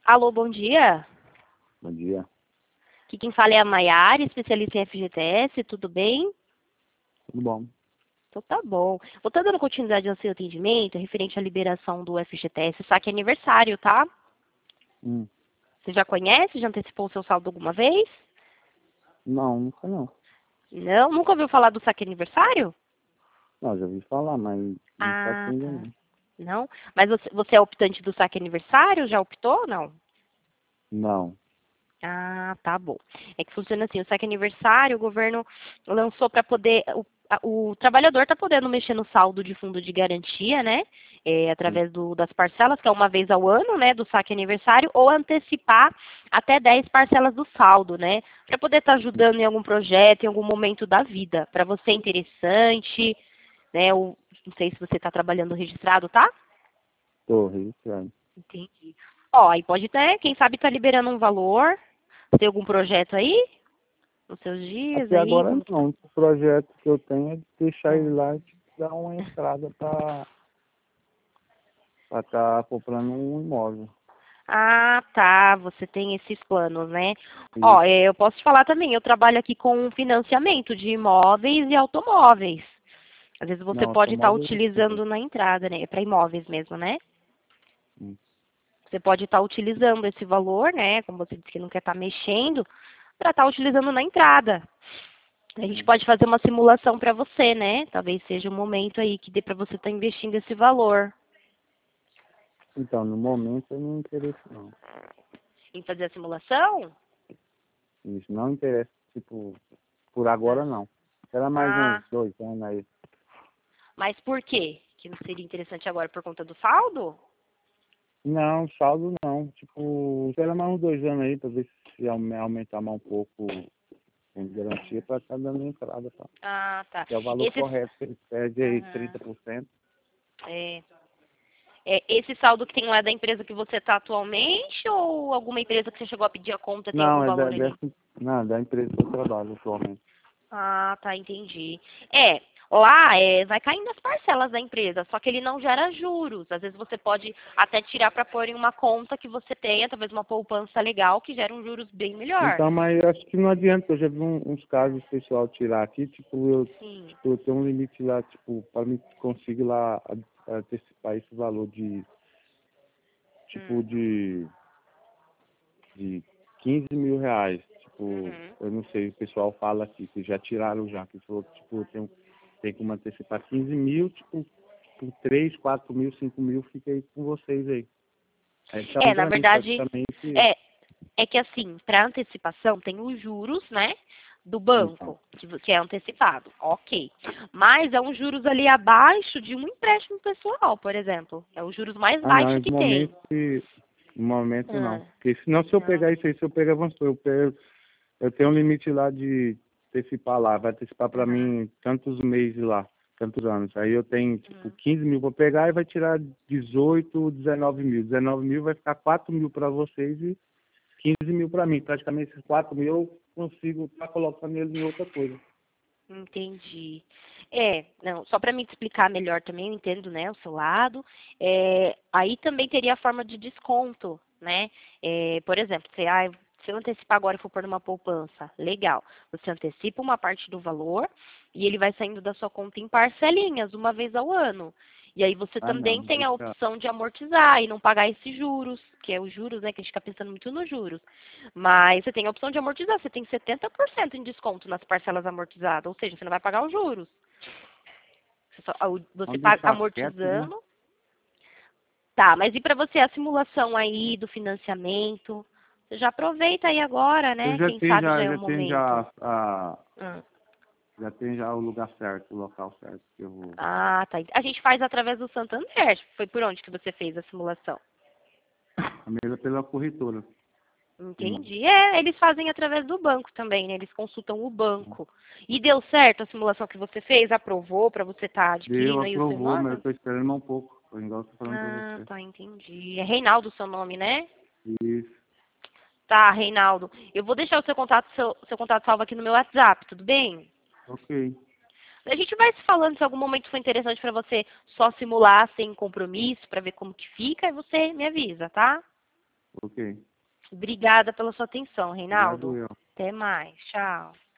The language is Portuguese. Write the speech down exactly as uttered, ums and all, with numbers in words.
Alô, bom dia. Bom dia. Aqui quem fala é a Maiara, especialista em F G T S, tudo bem? Tudo bom? Então tá bom. Vou estar dando continuidade ao seu atendimento referente à liberação do F G T S, saque aniversário, tá? Hum. Você já conhece? Já antecipou o seu saldo alguma vez? Não, nunca não. Não? Nunca ouviu falar do saque aniversário? Não, já ouvi falar, mas não faço Ah, ainda tá. não. Não? Mas você, você é optante do saque aniversário? Já optou ou não? Não. Ah, tá bom. É que funciona assim, o saque aniversário, o governo lançou para poder, o, a- o trabalhador está podendo mexer no saldo de fundo de garantia, né? É, Hum. através do, das parcelas, que é uma vez ao ano, né, do saque aniversário, ou antecipar até dez parcelas do saldo, né? Para poder estar ajudando em algum projeto, em algum momento da vida. Para você é interessante, né? Ou, não sei se você está trabalhando registrado, tá? Tô registrado. Entendi. Ó, aí pode ter, quem sabe tá liberando um valor. Tem algum projeto aí? Nos seus dias Até aí? agora Como que tá? não. O projeto que eu tenho é de deixar ele Hum. lá e tipo, dar uma entrada para estar comprando um imóvel. Ah, tá. Você tem esses planos, né? E, Ó, é, eu posso te falar também, eu trabalho aqui com financiamento de imóveis e automóveis. Às vezes você não, pode estar automóvel eu tenho. utilizando na entrada, né? É para imóveis mesmo, né? Hum. Você pode estar utilizando esse valor, né? Como você disse que não quer estar mexendo, para estar utilizando na entrada. A gente Hum. pode fazer uma simulação para você, né? Talvez seja um momento aí que dê para você estar investindo esse valor. Então, no momento eu não interesso não. Em fazer a simulação? Isso não interessa, tipo, por agora Ah, não. Será mais uns ah, dois anos aí. mas por quê? Que não seria interessante agora por conta do saldo? Não, saldo não. Tipo, espera mais uns dois anos aí pra ver se aume- aumentar mais um pouco com garantia pra estar dando entrada, tá? Ah, tá. Que é o valor Esse, correto, que ele pede aí aham, trinta por cento. é, é, esse saldo que tem lá é da empresa que você está atualmente ou alguma empresa que você chegou a pedir a conta tem algum Não, é da, valor ali? dessa, não, da empresa que eu trabalho atualmente. Ah, tá, entendi. É, lá é, vai caindo as parcelas da empresa, só que ele não gera juros. Às vezes você pode até tirar para pôr em uma conta que você tenha, talvez uma poupança legal, que gera um juros bem melhor. Então, mas eu acho que não adianta, eu já vi um- uns casos pessoal tirar aqui, tipo, eu, Sim. tipo, eu tenho um limite lá, tipo, para mim conseguir lá a- antecipar esse valor de, tipo, Hum. de de quinze mil reais. Tipo, Uhum. eu não sei, o pessoal fala aqui, que já tiraram já, que falou, tipo, tem, tem como antecipar quinze mil, tipo, por três, quatro mil, cinco mil, fica aí com vocês aí. Aí tá bom É, na pra mim, verdade, praticamente, é, é que assim, para antecipação tem os juros, né, do então. banco, que, vo- que é antecipado, ok. Mas é um juros ali abaixo de um empréstimo pessoal, por exemplo. É os juros mais Ah, não, baixos no que tem. momento, que- no momento não. Ah, Porque senão se eu não. pegar isso aí, se eu pegar, vamos supor, eu, pego, eu tenho um limite lá de antecipar lá, vai antecipar pra Aham. mim tantos meses lá, tantos anos. Aí eu tenho, tipo, Hum. quinze mil pra pegar e vai tirar dezoito, dezenove mil. dezenove mil vai ficar quatro mil pra vocês e quinze mil pra mim. Praticamente esses quatro mil eu consigo estar colocando ele em outra coisa. Entendi. É, não, só para me explicar melhor também, eu entendo, né, o seu lado. É, aí também teria a forma de desconto, né? É, por exemplo, você, ah, se eu antecipar agora e for pôr numa poupança, legal. Você antecipa uma parte do valor e ele vai saindo da sua conta em parcelinhas, uma vez ao ano. E aí você Ah, também não, tem a deixa. opção de amortizar e não pagar esses juros, que é os juros, né, que a gente fica pensando muito nos juros. Mas você tem a opção de amortizar, você tem setenta por cento em desconto nas parcelas amortizadas, ou seja, você não vai pagar os juros. Você, só- você Vamos paga deixar quieto, né? amortizando. Tá, mas e para você a simulação aí do financiamento? Você já aproveita aí agora, Eu né? já Quem tenho sabe já já, é o já tenho momento. já a, Hum. já tenho já o lugar certo, o local certo que eu vou. Ah, tá. A gente faz através do Santander. Foi por onde que você fez a simulação? A mesa pela corretora. Sim. Entendi. É, eles fazem através do banco também, né? Eles consultam o banco. E deu certo a simulação que você fez? Aprovou para você estar Deu, adquirindo aí o seu aprovou, mas eu imóvel? tô esperando mais um pouco. Igual eu tô falando pra Ah, você. tá, entendi. É Reinaldo o seu nome, né? Isso. Tá, Reinaldo. Eu vou deixar o seu contato, seu, seu contato salvo aqui no meu WhatsApp, tudo bem? Ok. A gente vai se falando se algum momento for interessante para você só simular sem compromisso, para ver como que fica, e você me avisa, tá? Ok. Obrigada pela sua atenção, Reinaldo. Obrigado, eu. Até mais. Tchau.